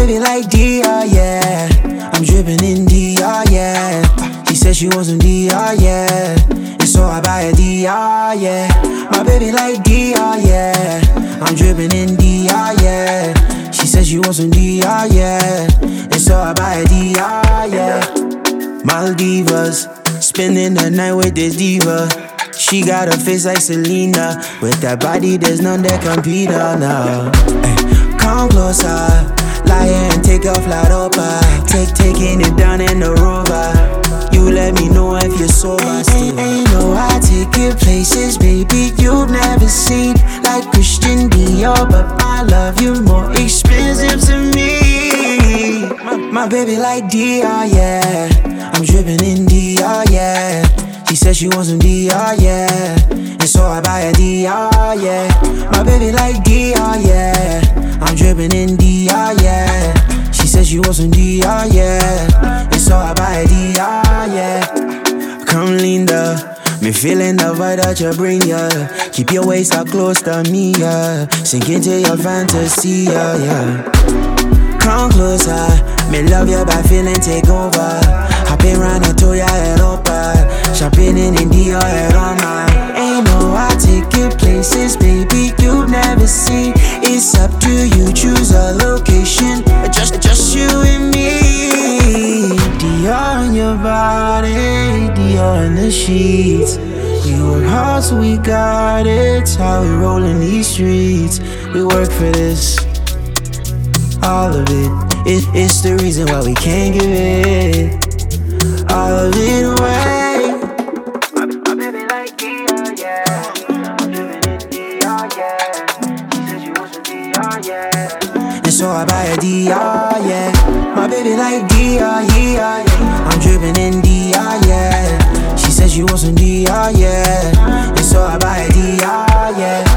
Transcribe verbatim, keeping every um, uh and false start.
baby like Dior, yeah. I'm dripping in Dior, yeah. She said she wants some Dior, yeah. And so I buy a Dior, yeah. My baby like Dior, yeah. I'm dripping in Dior, yeah. She said she wants some Dior, yeah. And so I buy a Dior, yeah. Maldivas, spending the night with this diva. She got a face like Selena. With that body, there's none that compete her now. Ay, come closer, lie here and take a flight over. Take, taking it down in the rover. You let me know if you're sober still. Ain't no I take you places, baby, you've never seen. Like Christian Dior, but I love you more expensive to me. My, my baby like Dior, yeah. I'm dripping in Dior, yeah. She said she wants some Dior, yeah. And so I buy a Dior, yeah. My baby like Dior, yeah. I'm dripping in Dior, yeah. She said she wants some Dior, yeah. And so I buy a Dior, yeah. Come Linda, me feeling the vibe that you bring, yeah. Keep your waist up close to me, yeah. Sink into your fantasy, yeah, yeah. Come closer, me love you by feeling take over. Hopping round and to your head up, shopping in India head on mine. Ain't no I take you places, baby, you've never seen. It's up to you, choose a location. Just, just you and me. Dior on your body, Dior in the sheets. We work hard so we got it. It's how we roll in these streets. We work for this, all of it. it. It's the reason why we can't give it all of it away. My, my baby like Dior, yeah. I'm dripping in Dior, yeah. She said she wants some Dior, yeah. And so I buy a Dior, yeah. My baby like Dior, yeah. I'm dripping in Dior, yeah. She said she wants some Dior, yeah. And so I buy a Dior, yeah.